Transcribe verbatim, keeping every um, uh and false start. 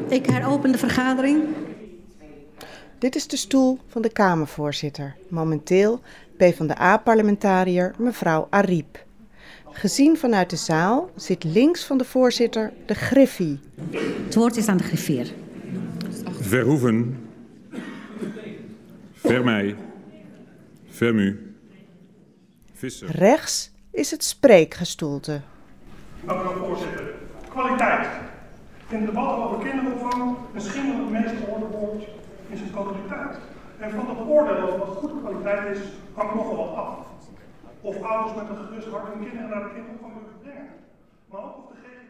Ik heropen de vergadering. Dit is de stoel van de Kamervoorzitter, momenteel PvdA-parlementariër mevrouw Ariep. Gezien vanuit de zaal zit links van de voorzitter de griffie. Het woord is aan de griffier. Verhoeven, Vermeij, Vermu, Visser. Rechts is het spreekgestoelte. Dank u wel, voorzitter. Kwaliteit. In het debat over kinderopvang, misschien wel het meest gehoorde woord, is het kwaliteit. En van het oordeel over wat goede kwaliteit is, hangt nogal wat af. Of ouders met een gerust hart hun kinderen naar de kinderopvang willen brengen. Maar ook of de